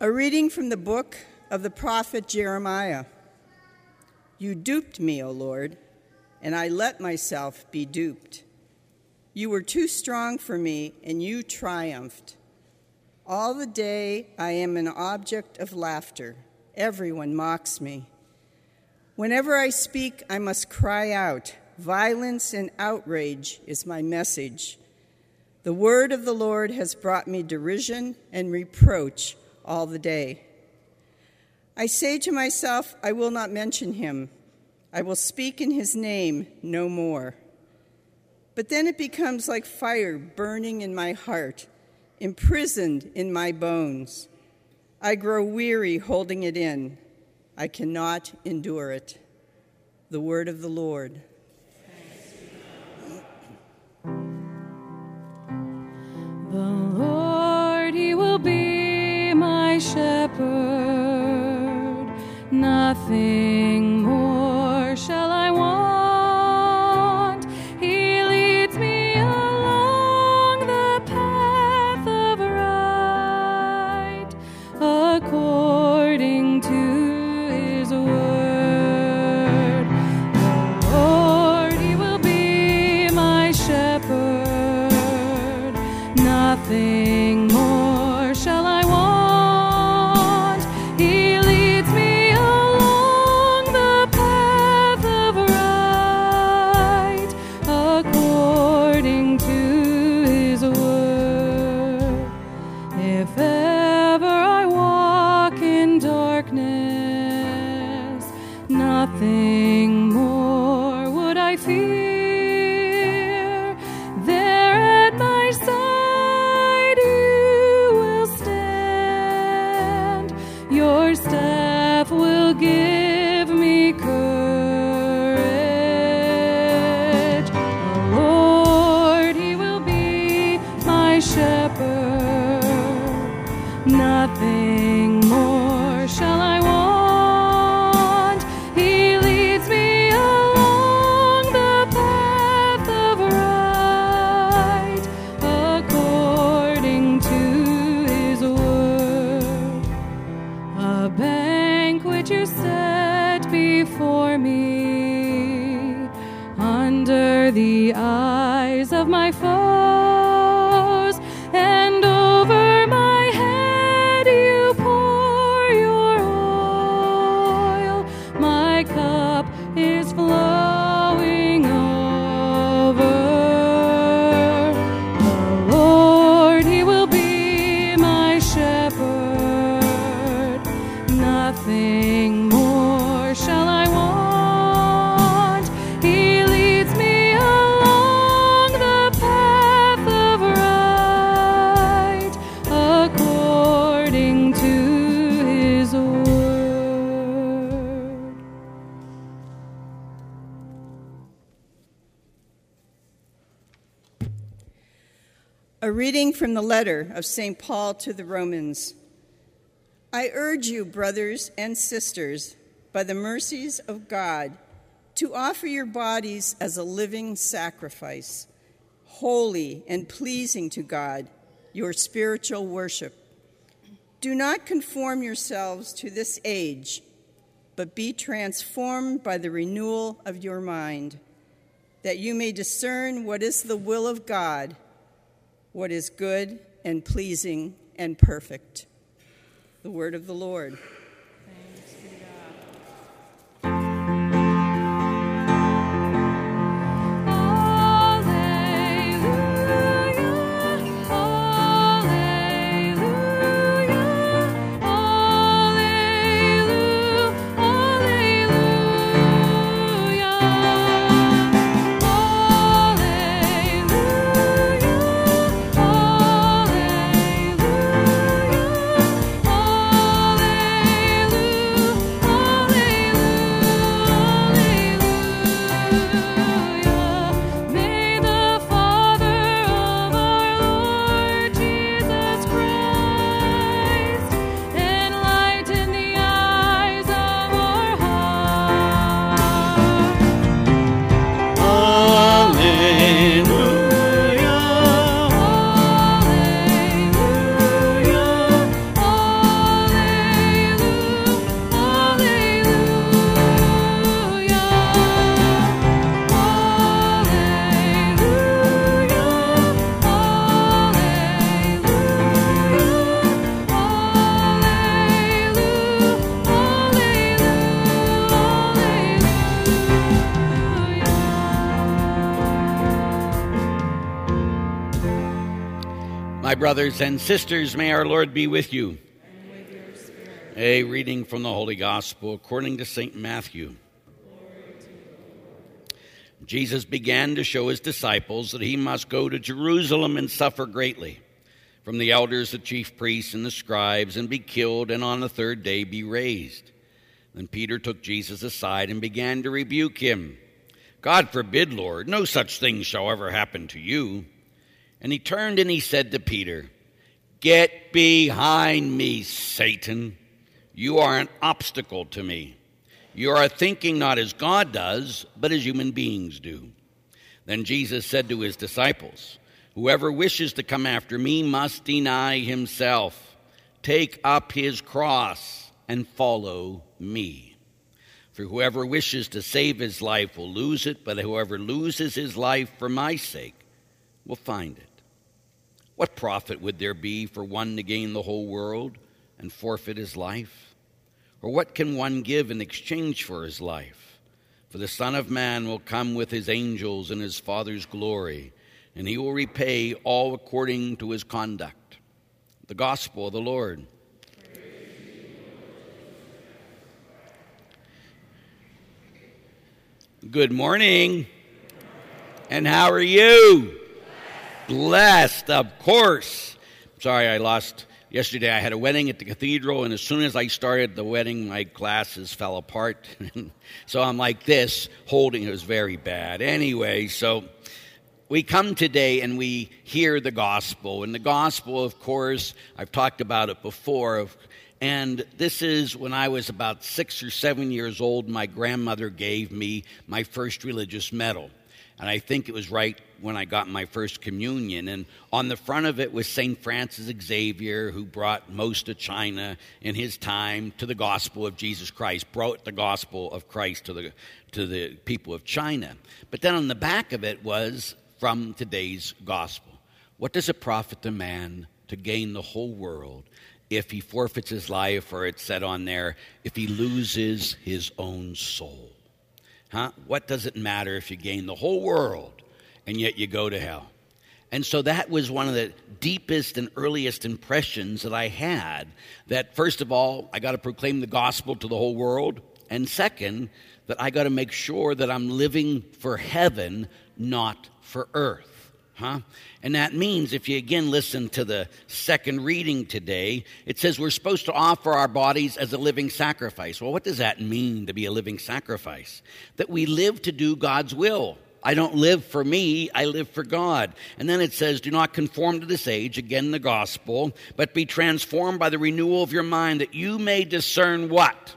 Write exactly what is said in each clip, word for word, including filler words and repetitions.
A reading from the book of the prophet Jeremiah. You duped me, O Lord, and I let myself be duped. You were too strong for me, and you triumphed. All the day I am an object of laughter. Everyone mocks me. Whenever I speak, I must cry out. Violence and outrage is my message. The word of the Lord has brought me derision and reproach all the day. I say to myself, I will not mention him. I will speak in his name no more. But then it becomes like fire burning in my heart, imprisoned in my bones. I grow weary holding it in. I cannot endure it. The word of the Lord. The Lord, he will be my shepherd. Nothing more shall I want. He leads me along the path of right, according to his word. The Lord, he will be my shepherd. Nothing more shall I want. He leads me along the path of right, according to his word. If ever I walk in darkness, nothing more would I fear. There at my side you will stand. Your staff will give me courage. The Lord, he will be my shepherd. Nothing more shall I want. He leads me along the path of right, according to his word. A banquet you set before me under the eyes of my foes, and over my head you pour your oil. My cup is flowing over. The Lord, he will be my shepherd. Nothing more shall I want. He leads me along the path of right, according to his word. A reading from the letter of Saint Paul to the Romans. I urge you, brothers and sisters, by the mercies of God, to offer your bodies as a living sacrifice, holy and pleasing to God, your spiritual worship. Do not conform yourselves to this age, but be transformed by the renewal of your mind, that you may discern what is the will of God, what is good and pleasing and perfect. The word of the Lord. Thanks be to God. Alleluia. My brothers and sisters, may our Lord be with you. And with your spirit. A reading from the Holy Gospel according to Saint Matthew. Glory to you. Jesus began to show his disciples that he must go to Jerusalem and suffer greatly from the elders, the chief priests, and the scribes, and be killed, and on the third day be raised. Then Peter took Jesus aside and began to rebuke him. God forbid, Lord, no such thing shall ever happen to you. And he turned and he said to Peter, Get behind me, Satan. You are an obstacle to me. You are thinking not as God does, but as human beings do. Then Jesus said to his disciples, Whoever wishes to come after me must deny himself, take up his cross, and follow me. For whoever wishes to save his life will lose it, but whoever loses his life for my sake will find it. What profit would there be for one to gain the whole world and forfeit his life? Or what can one give in exchange for his life? For the Son of Man will come with his angels in his Father's glory, and he will repay all according to his conduct. The Gospel of the Lord. Good morning. And how are you? Blessed, of course. Sorry, I lost. Yesterday I had a wedding at the cathedral, and as soon as I started the wedding, my glasses fell apart. So I'm like this, holding. It was very bad. Anyway, so we come today and we hear the gospel. And the gospel, of course, I've talked about it before. And this is when I was about six or seven years old, my grandmother gave me my first religious medal. And I think it was right when I got my first communion. And on the front of it was Saint Francis Xavier, who brought most of China in his time to the gospel of Jesus Christ, brought the gospel of Christ to the to the people of China. But then on the back of it was from today's gospel. What does it profit the man to gain the whole world if he forfeits his life, or it said on there, if he loses his own soul? Huh? What does it matter if you gain the whole world and yet you go to hell? And so that was one of the deepest and earliest impressions that I had, that first of all, I got to proclaim the gospel to the whole world, and second, that I got to make sure that I'm living for heaven, not for earth. Huh? And that means, if you again listen to the second reading today, it says we're supposed to offer our bodies as a living sacrifice. Well, what does that mean, to be a living sacrifice? That we live to do God's will. I don't live for me, I live for God. And then it says, do not conform to this age, again the gospel, but be transformed by the renewal of your mind, that you may discern what?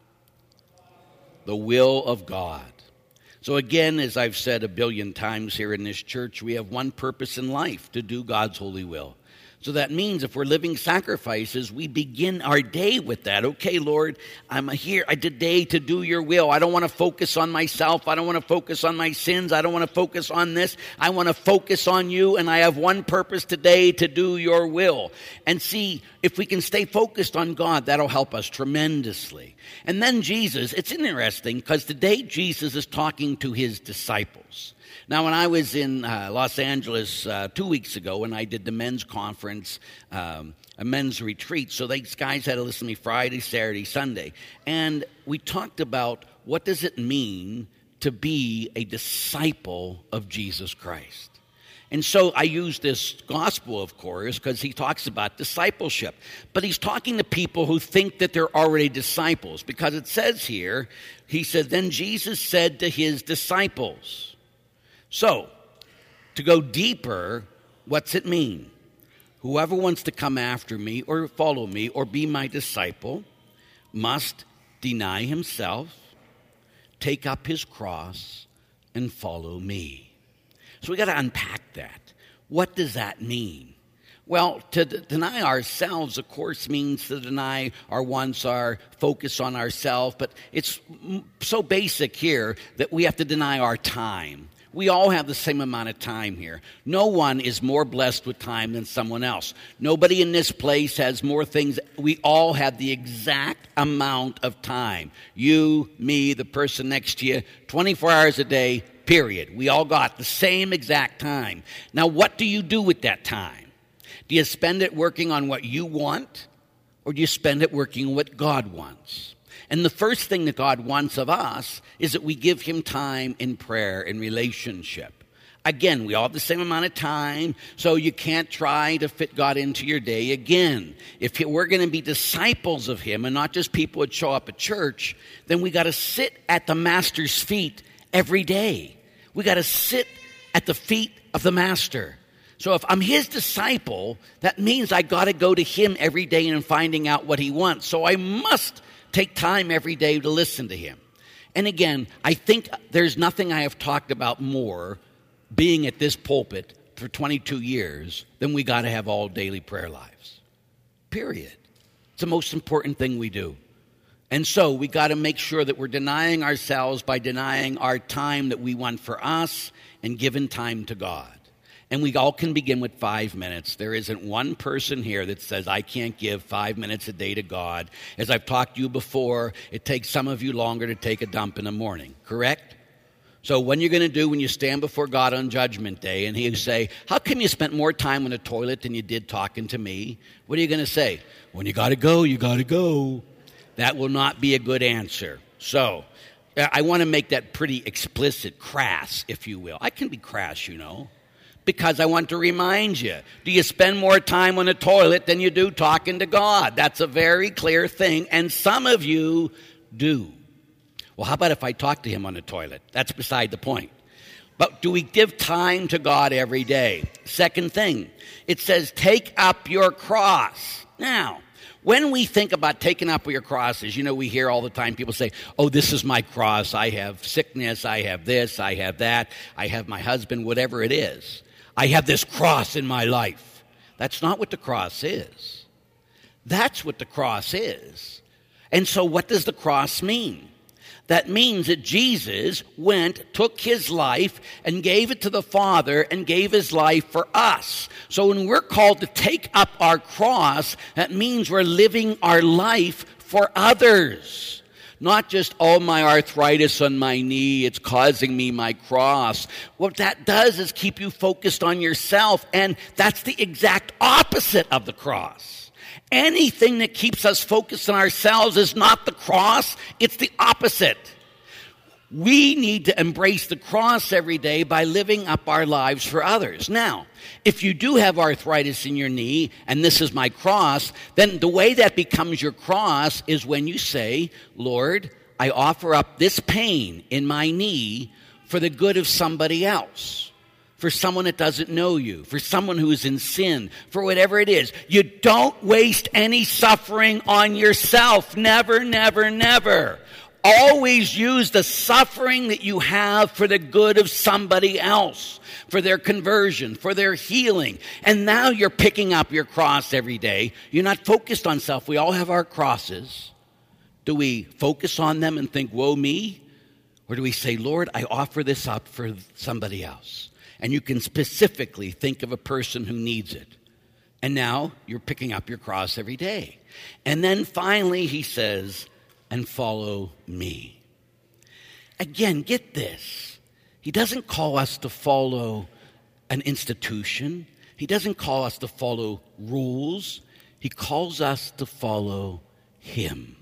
The will of God. So again, as I've said a billion times here in this church, we have one purpose in life, to do God's holy will. So that means if we're living sacrifices, we begin our day with that. Okay, Lord, I'm here today to do your will. I don't want to focus on myself. I don't want to focus on my sins. I don't want to focus on this. I want to focus on you, and I have one purpose today, to do your will. And see, if we can stay focused on God, that'll help us tremendously. And then Jesus, it's interesting because today Jesus is talking to his disciples. Now, when I was in uh, Los Angeles uh, two weeks ago, when I did the men's conference, um, a men's retreat, so these guys had to listen to me Friday, Saturday, Sunday. And we talked about what does it mean to be a disciple of Jesus Christ. And so I use this gospel, of course, because he talks about discipleship. But he's talking to people who think that they're already disciples, because it says here, he said, then Jesus said to his disciples. So, to go deeper, what's it mean? Whoever wants to come after me or follow me or be my disciple must deny himself, take up his cross, and follow me. So we got to unpack that. What does that mean? Well, to d- deny ourselves, of course, means to deny our wants, our focus on ourselves. But it's m- so basic here that we have to deny our time. We all have the same amount of time here. No one is more blessed with time than someone else. Nobody in this place has more things. We all have the exact amount of time. You, me, the person next to you, twenty-four hours a day, period. We all got the same exact time. Now, what do you do with that time? Do you spend it working on what you want, or do you spend it working on what God wants? And the first thing that God wants of us is that we give him time in prayer and relationship. Again, we all have the same amount of time, so you can't try to fit God into your day again. If we're going to be disciples of him and not just people that show up at church, then we got to sit at the master's feet every day. We got to sit at the feet of the master. So if I'm his disciple, that means I got to go to him every day and finding out what he wants. So I must take time every day to listen to him. And again, I think there's nothing I have talked about more being at this pulpit for twenty-two years than we got to have all daily prayer lives. Period. It's the most important thing we do. And so we got to make sure that we're denying ourselves by denying our time that we want for us and giving time to God. And we all can begin with five minutes. There isn't one person here that says, I can't give five minutes a day to God. As I've talked to you before, it takes some of you longer to take a dump in the morning, correct? So what you're going to do when you stand before God on Judgment Day and he'll say, how come you spent more time on the toilet than you did talking to me? What are you going to say? When you got to go, you got to go. That will not be a good answer. So I want to make that pretty explicit, crass, if you will. I can be crass, you know, because I want to remind you. Do you spend more time on the toilet than you do talking to God? That's a very clear thing, and some of you do. Well, how about if I talk to him on the toilet? That's beside the point. But do we give time to God every day? Second thing, it says, take up your cross. Now, when we think about taking up your crosses, you know, we hear all the time people say, oh, this is my cross. I have sickness. I have this. I have that. I have my husband, whatever it is. I have this cross in my life. That's not what the cross is. That's what the cross is. And so what does the cross mean? That means that Jesus went, took his life, and gave it to the Father and gave his life for us. So when we're called to take up our cross, that means we're living our life for others. Not just, oh, my arthritis on my knee, it's causing me my cross. What that does is keep you focused on yourself, and that's the exact opposite of the cross. Anything that keeps us focused on ourselves is not the cross, it's the opposite. We need to embrace the cross every day by living up our lives for others. Now, if you do have arthritis in your knee, and this is my cross, then the way that becomes your cross is when you say, Lord, I offer up this pain in my knee for the good of somebody else. For someone that doesn't know you, for someone who is in sin, for whatever it is. You don't waste any suffering on yourself. Never, never, never. Always use the suffering that you have for the good of somebody else, for their conversion, for their healing. And now you're picking up your cross every day. You're not focused on self. We all have our crosses. Do we focus on them and think, woe me? Or do we say, Lord, I offer this up for somebody else? And you can specifically think of a person who needs it. And now you're picking up your cross every day. And then finally he says, and follow me. Again, get this. He doesn't call us to follow an institution. He doesn't call us to follow rules. He calls us to follow him.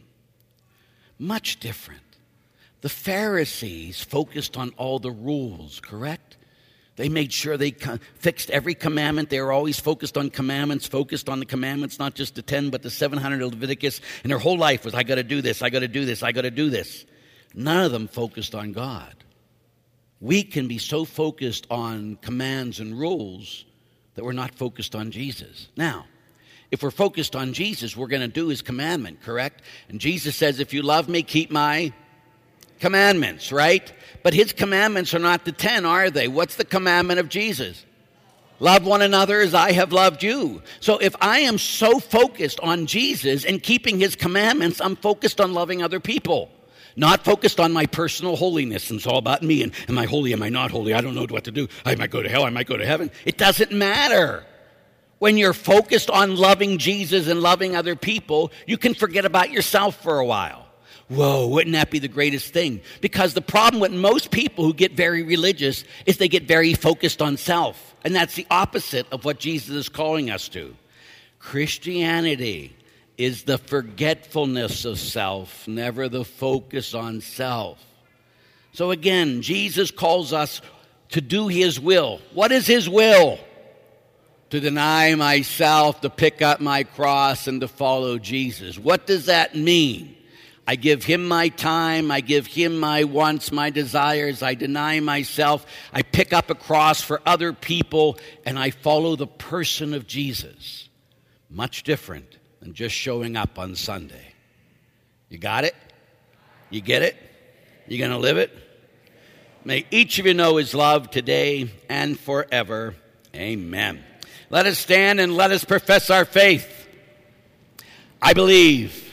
Much different. The Pharisees focused on all the rules, correct? They made sure they fixed every commandment. They were always focused on commandments, focused on the commandments, not just the ten, but the seven hundred of Leviticus. And their whole life was, I got to do this, I got to do this, I got to do this. None of them focused on God. We can be so focused on commands and rules that we're not focused on Jesus. Now, if we're focused on Jesus, we're going to do his commandment, correct? And Jesus says, if you love me, keep my commandments, right? But his commandments are not the ten, are they? What's the commandment of Jesus? Love one another as I have loved you. So if I am so focused on Jesus and keeping his commandments, I'm focused on loving other people. Not focused on my personal holiness. And it's all about me. And am I holy? Am I not holy? I don't know what to do. I might go to hell. I might go to heaven. It doesn't matter. When you're focused on loving Jesus and loving other people, you can forget about yourself for a while. Whoa, wouldn't that be the greatest thing? Because the problem with most people who get very religious is they get very focused on self. And that's the opposite of what Jesus is calling us to. Christianity is the forgetfulness of self, never the focus on self. So again, Jesus calls us to do his will. What is his will? To deny myself, to pick up my cross, and to follow Jesus. What does that mean? I give him my time, I give him my wants, my desires, I deny myself, I pick up a cross for other people, and I follow the person of Jesus. Much different than just showing up on Sunday. You got it? You get it? You going to live it? May each of you know his love today and forever. Amen. Let us stand and let us profess our faith. I believe